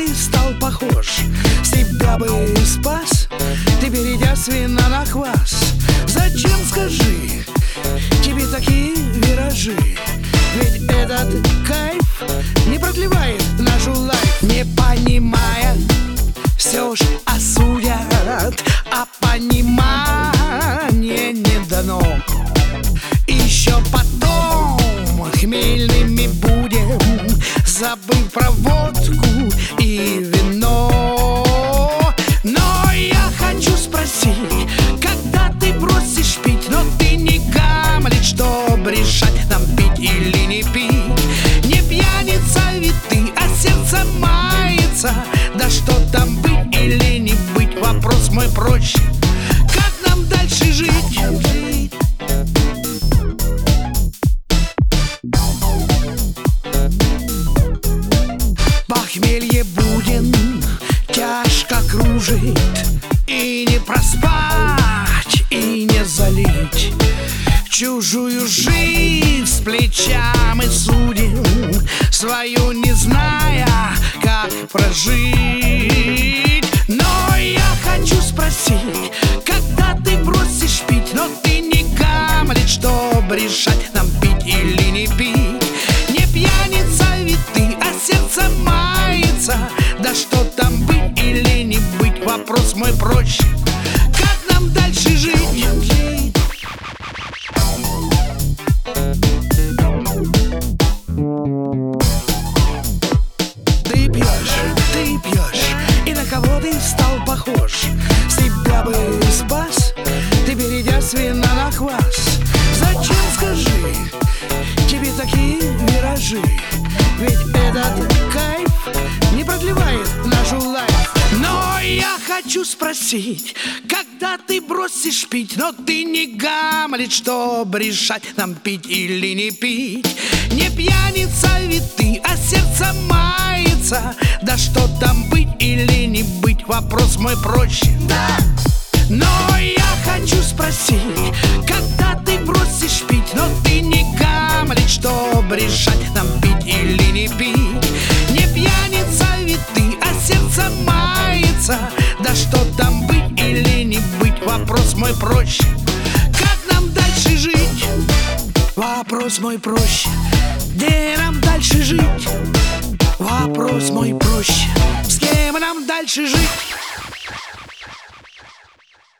ты стал похож? Себя бы спас, ты перейдя с вина на квас. Зачем, скажи, тебе такие виражи? Ведь этот кайф не продлевает нашу лайф. Не понимая, все ж осудят, а понимание не дано. Еще потом хмельными будем, забыв про водку и вино. Но я хочу спросить, когда ты бросишь пить, но ты не Гамлет, чтоб решать, нам пить или не пить. Не пьяница ведь ты, а сердце мается. Да что там быть или не быть, вопрос мой проще. Как нам дальше жить? Похмелье будем, тяжко кружит, и не проспать, и не залить. Чужую жизнь с плеча мы судим, свою не зная, как прожить. Но я хочу спросить, когда ты бросишь пить, но ты не Гамлет, чтоб решать, нам пить или не пить. Не пьяница ведь ты, а сердце мается. Да что там быть или не быть, вопрос мой проще. Как нам дальше жить? Ты пьешь, и на кого ты стал похож? Себя бы спас, ты перейдя с вина на квас. Зачем, скажи, тебе такие виражи? Ведь этот кайф не продлевает нашу лайф. Но я хочу спросить, когда ты бросишь пить, но ты не Гамлет, чтоб решать, нам пить или не пить. Не пьяница ведь ты, а сердце мается. Да что там быть или не быть, вопрос мой проще. Да. Но я хочу спросить, когда ты бросишь пить, но ты не Гамлет, чтоб решать, нам пить или не пить. Не пьяница ведь ты, а сердце мается. Да что там быть или не быть, вопрос мой проще. Как нам дальше жить? Вопрос мой проще. Где нам дальше жить? Вопрос мой проще. С кем нам дальше жить?